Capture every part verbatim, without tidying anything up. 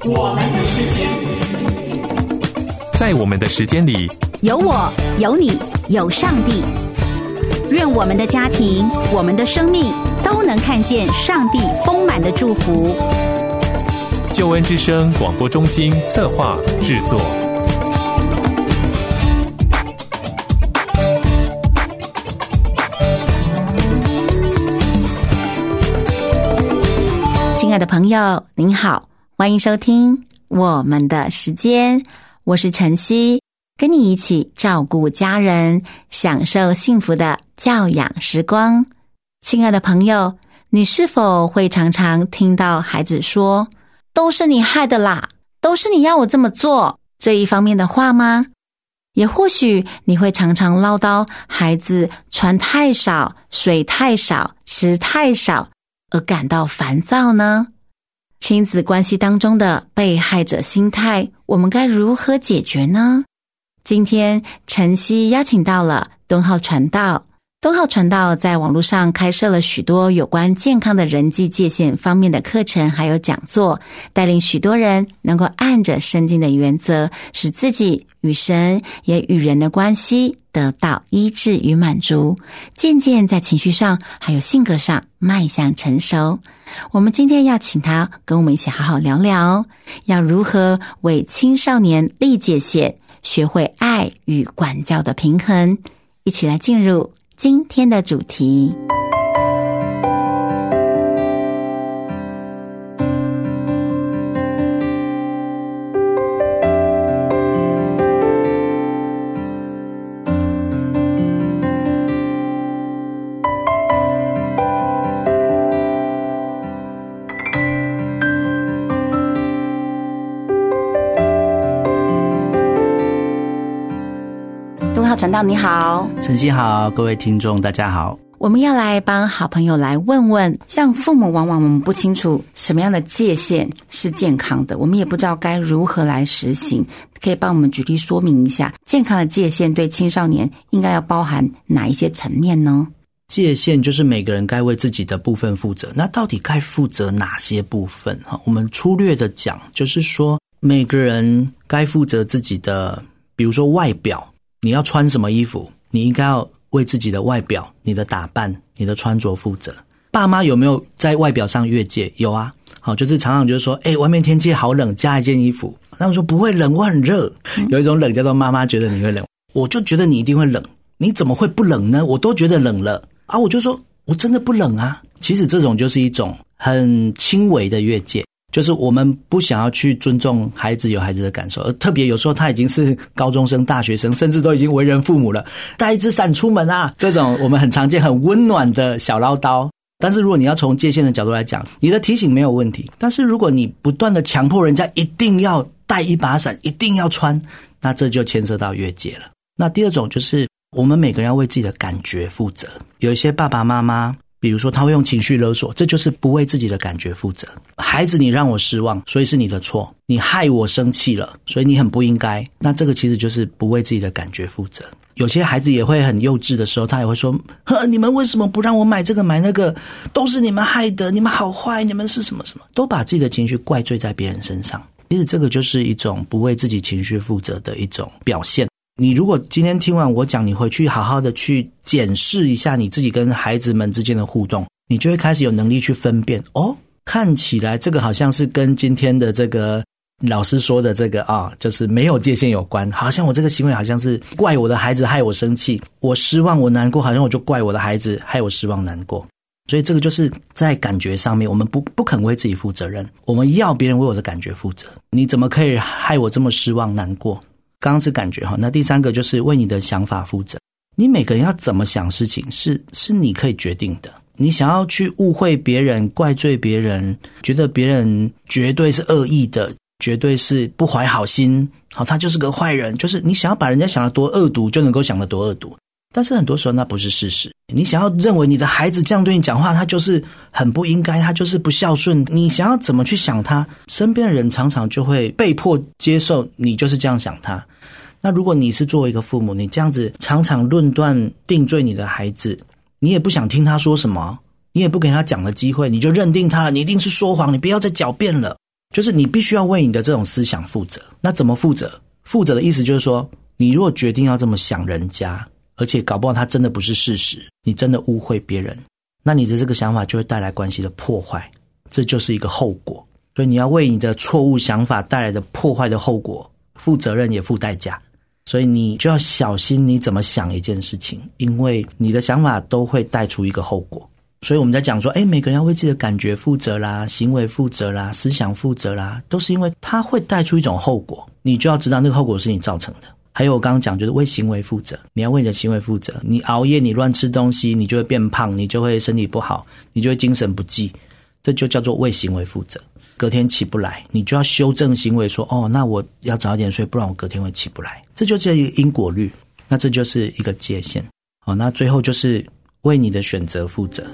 我们的时间， 在我们的时间里， 有我，有你，有上帝。愿我们的家庭，我们的生命都能看见上帝丰满的祝福。 救恩之声广播中心策划制作。 亲爱的朋友，您好，欢迎收听我们的时间，我是晨曦，跟你一起照顾家人，享受幸福的教养时光。亲爱的朋友，你是否会常常听到孩子说，都是你害的啦，都是你要我这么做，这一方面的话吗？也或许你会常常唠叨孩子穿太少，水太少，吃太少，而感到烦躁呢？亲子关系当中的被害者心态，我们该如何解决呢？今天晨曦邀请到了敦浩传道。敦浩传道在网络上开设了许多有关健康的人际界限方面的课程还有讲座，带领许多人能够按着圣经的原则，使自己与神也与人的关系得到医治与满足，渐渐在情绪上还有性格上迈向成熟。我们今天要请他跟我们一起好好聊聊，要如何为青少年立界限，学会爱与管教的平衡。一起来进入今天的主题。传道你好。 晨曦好，各位听众大家好。 我们要来帮好朋友来问问，像父母往往我们不清楚什么样的界限是健康的，我们也不知道该如何来实行，可以帮我们举例说明一下，健康的界限对青少年应该要包含哪一些层面呢？ 界限就是每个人该为自己的部分负责，那到底该负责哪些部分？我们粗略的讲，就是说每个人该负责自己的，比如说外表，你要穿什么衣服，你应该要为自己的外表、你的打扮、你的穿着负责。爸妈有没有在外表上越界？有啊，好，就是常常就是说，哎、欸，外面天气好冷，加一件衣服。那我说不会冷，我很热。有一种冷叫做妈妈觉得你会冷，我就觉得你一定会冷，你怎么会不冷呢？我都觉得冷了啊，我就说我真的不冷啊。其实这种就是一种很轻微的越界。就是我们不想要去尊重孩子有孩子的感受，而特别有时候他已经是高中生、大学生，甚至都已经为人父母了，带一只伞出门啊，这种我们很常见很温暖的小唠叨。但是如果你要从界限的角度来讲，你的提醒没有问题，但是如果你不断的强迫人家一定要带一把伞，一定要穿，那这就牵涉到越界了。那第二种就是我们每个人要为自己的感觉负责。有一些爸爸妈妈比如说他会用情绪勒索，这就是不为自己的感觉负责。孩子你让我失望，所以是你的错，你害我生气了，所以你很不应该，那这个其实就是不为自己的感觉负责。有些孩子也会很幼稚的时候，他也会说，呵，你们为什么不让我买这个买那个，都是你们害的，你们好坏，你们是什么什么，都把自己的情绪怪罪在别人身上。其实这个就是一种不为自己情绪负责的一种表现。你如果今天听完我讲，你回去好好的去检视一下你自己跟孩子们之间的互动，你就会开始有能力去分辨，哦，看起来这个好像是跟今天的这个老师说的这个啊，就是没有界限有关，好像我这个行为好像是怪我的孩子害我生气，我失望我难过，好像我就怪我的孩子害我失望难过。所以这个就是在感觉上面，我们不不肯为自己负责任，我们要别人为我的感觉负责。你怎么可以害我这么失望难过？刚刚是感觉哈，那第三个就是为你的想法负责。你每个人要怎么想事情是是你可以决定的。你想要去误会别人、怪罪别人，觉得别人绝对是恶意的，绝对是不怀好心，好，他就是个坏人，就是你想要把人家想得多恶毒，就能够想得多恶毒。但是很多时候那不是事实。你想要认为你的孩子这样对你讲话，他就是很不应该，他就是不孝顺，你想要怎么去想他，身边的人常常就会被迫接受你就是这样想他。那如果你是作为一个父母，你这样子常常论断定罪你的孩子，你也不想听他说什么，你也不给他讲的机会，你就认定他了，你一定是说谎，你不要再狡辩了， 就是你必须要为你的这种思想负责。那怎么负责？负责的意思就是说，你如果决定要这么想人家，而且搞不好它真的不是事实，你真的误会别人，那你的这个想法就会带来关系的破坏，这就是一个后果。所以你要为你的错误想法带来的破坏的后果负责任也负代价。所以你就要小心你怎么想一件事情，因为你的想法都会带出一个后果。所以我们在讲说，诶，每个人要为自己的感觉负责啦，行为负责啦，思想负责啦，都是因为它会带出一种后果，你就要知道那个后果是你造成的。还有我刚刚讲就是为行为负责，你要为你的行为负责。你熬夜，你乱吃东西，你就会变胖，你就会身体不好，你就会精神不济，这就叫做为行为负责。隔天起不来，你就要修正行为，说哦，那我要早一点睡，不然我隔天会起不来。这就是一个因果律，那这就是一个界限。好，那最后就是为你的选择负责。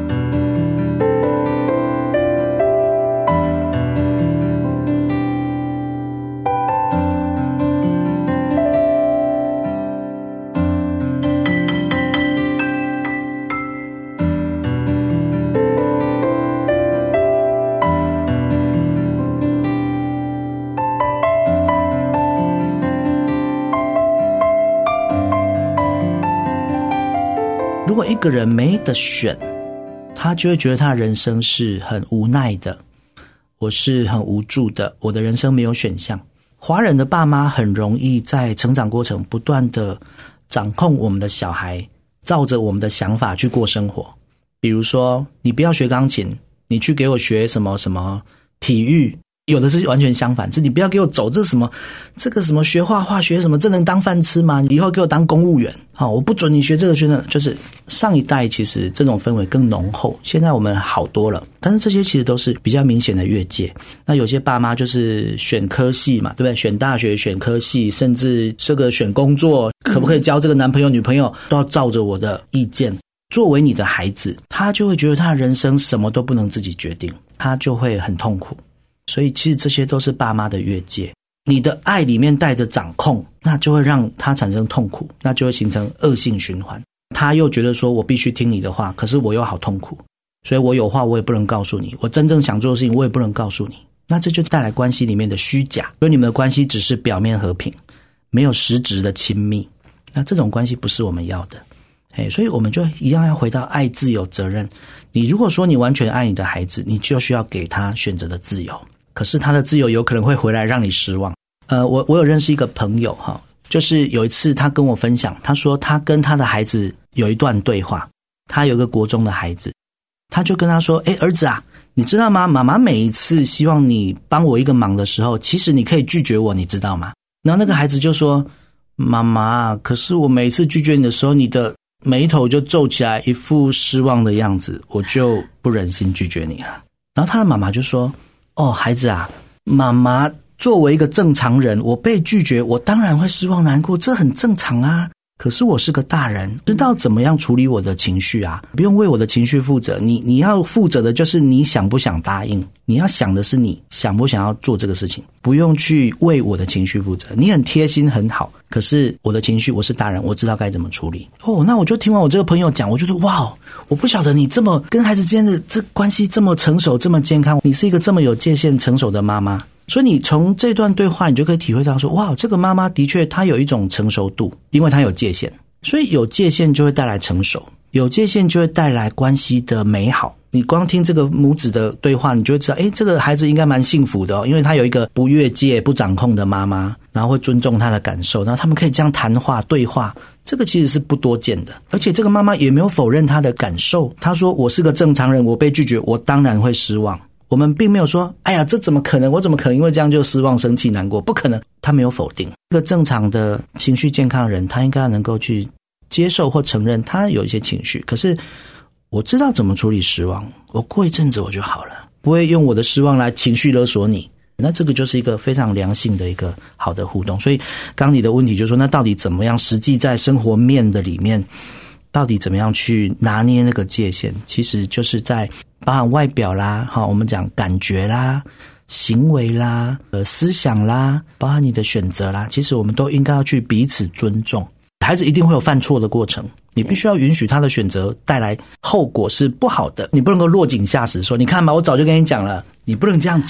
如果一个人没得选，他就会觉得他的人生是很无奈的，我是很无助的，我的人生没有选项。华人的爸妈很容易在成长过程不断的掌控我们的小孩，照着我们的想法去过生活。比如说，你不要学钢琴，你去给我学什么什么体育。有的是完全相反，是你不要给我走这什么这个什么学画画学什么，这能当饭吃吗？你以后给我当公务员，好，我不准你学这个学那个。就是上一代其实这种氛围更浓厚，现在我们好多了，但是这些其实都是比较明显的越界。那有些爸妈就是选科系嘛，对不对？选大学，选科系，甚至这个选工作，可不可以交这个男朋友女朋友，都要照着我的意见。作为你的孩子，他就会觉得他的人生什么都不能自己决定，他就会很痛苦。所以其实这些都是爸妈的越界，你的爱里面带着掌控，那就会让他产生痛苦，那就会形成恶性循环。他又觉得说我必须听你的话，可是我又好痛苦，所以我有话我也不能告诉你，我真正想做的事情我也不能告诉你，那这就带来关系里面的虚假，所以你们的关系只是表面和平，没有实质的亲密，那这种关系不是我们要的。所以我们就一样要回到爱、自由、责任。你如果说你完全爱你的孩子，你就需要给他选择的自由，可是他的自由有可能会回来让你失望。呃，我我有认识一个朋友哈，就是有一次他跟我分享，他说他跟他的孩子有一段对话，他有一个国中的孩子，他就跟他说，诶，儿子啊，你知道吗？妈妈每一次希望你帮我一个忙的时候，其实你可以拒绝我，你知道吗？然后那个孩子就说，妈妈，可是我每一次拒绝你的时候，你的眉头就皱起来，一副失望的样子，我就不忍心拒绝你了。然后他的妈妈就说，哦，孩子啊，妈妈作为一个正常人，我被拒绝，我当然会失望难过，这很正常啊。可是我是个大人，知道怎么样处理我的情绪啊，不用为我的情绪负责。你你要负责的就是你想不想答应，你要想的是你想不想要做这个事情，不用去为我的情绪负责。你很贴心很好，可是我的情绪，我是大人，我知道该怎么处理。哦，那我就听完我这个朋友讲，我觉得哇，我不晓得你这么跟孩子之间的这关系这么成熟这么健康，你是一个这么有界限成熟的妈妈。所以你从这段对话你就可以体会到说，哇，这个妈妈的确她有一种成熟度，因为她有界限，所以有界限就会带来成熟，有界限就会带来关系的美好。你光听这个母子的对话，你就会知道，诶，这个孩子应该蛮幸福的哦，因为他有一个不越界不掌控的妈妈，然后会尊重他的感受，然后他们可以这样谈话对话，这个其实是不多见的。而且这个妈妈也没有否认他的感受，她说我是个正常人，我被拒绝我当然会失望。我们并没有说，哎呀，这怎么可能？我怎么可能因为这样就失望、生气、难过？不可能，他没有否定。一个正常的情绪健康的人，他应该能够去接受或承认他有一些情绪。可是我知道怎么处理失望，我过一阵子我就好了，不会用我的失望来情绪勒索你。那这个就是一个非常良性的一个好的互动。所以刚刚你的问题就是说，那到底怎么样实际在生活面的里面，到底怎么样去拿捏那个界限？其实就是在包含外表啦，我们讲感觉啦、行为啦、呃思想啦，包含你的选择啦，其实我们都应该要去彼此尊重。孩子一定会有犯错的过程，你必须要允许他的选择带来后果是不好的，你不能够落井下石说，你看吧，我早就跟你讲了，你不能这样讲。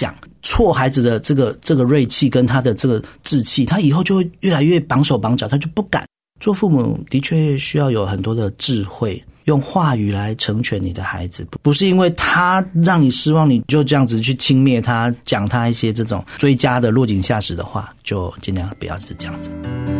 挫孩子的这个这个锐气跟他的这个志气，他以后就会越来越绑手绑脚，他就不敢。做父母的确需要有很多的智慧，用话语来成全你的孩子，不是因为他让你失望你就这样子去轻蔑他，讲他一些这种追加的落井下石的话，就尽量不要是这样子。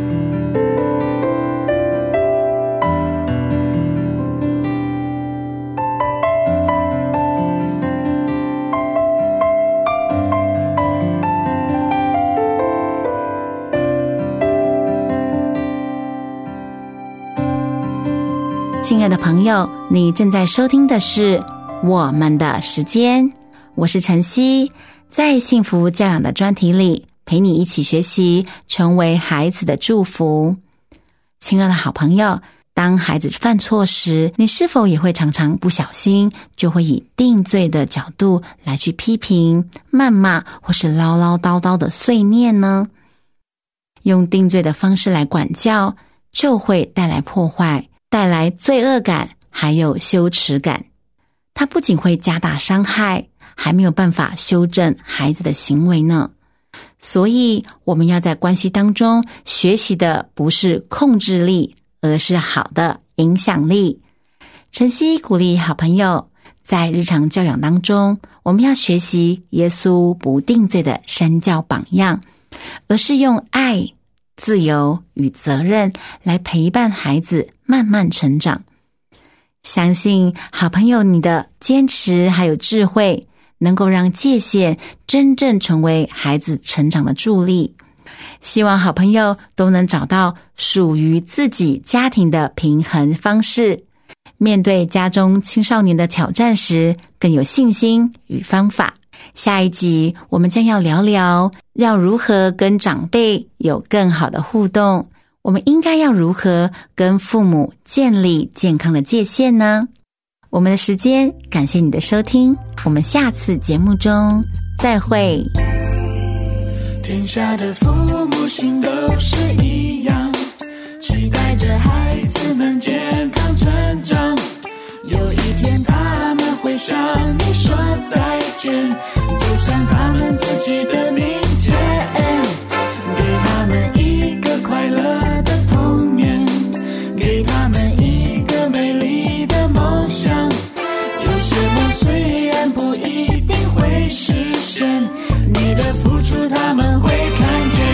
亲爱的朋友，你正在收听的是我们的时间，我是晨曦，在幸福教养的专题里陪你一起学习，成为孩子的祝福。亲爱的好朋友，当孩子犯错时，你是否也会常常不小心就会以定罪的角度来去批评、谩骂或是唠唠叨叨的碎念呢？用定罪的方式来管教，就会带来破坏，带来罪恶感，还有羞耻感。它不仅会加大伤害，还没有办法修正孩子的行为呢。所以我们要在关系当中学习的不是控制力，而是好的影响力。晨曦鼓励好朋友，在日常教养当中，我们要学习耶稣不定罪的身教榜样，而是用爱、自由与责任来陪伴孩子慢慢成长。相信好朋友你的坚持还有智慧，能够让界限真正成为孩子成长的助力。希望好朋友都能找到属于自己家庭的平衡方式，面对家中青少年的挑战时更有信心与方法。下一集我们将要聊聊要如何跟长辈有更好的互动，我们应该要如何跟父母建立健康的界限呢？我们的时间，感谢你的收听，我们下次节目中再会。 天下的父母心都是一样，期待着孩子们健康成长。有一天他们会向你说再见，走向他们自己的明天，给他们一个快乐的童年，给他们一个美丽的梦想。有些梦虽然不一定会实现，你的付出他们会看见。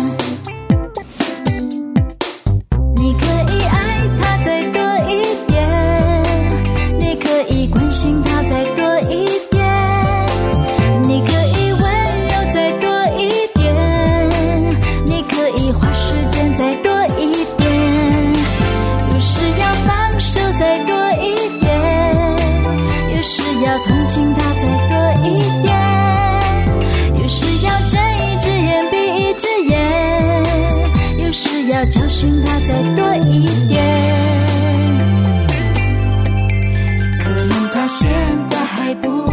你可以爱他再多一点，你可以关心他再多一点，你可以温柔再多一点，你可以花时间再多一点，有时要放手再多一点，有时要同情他再多一点，有时要教训他再多一点，可能他现在还不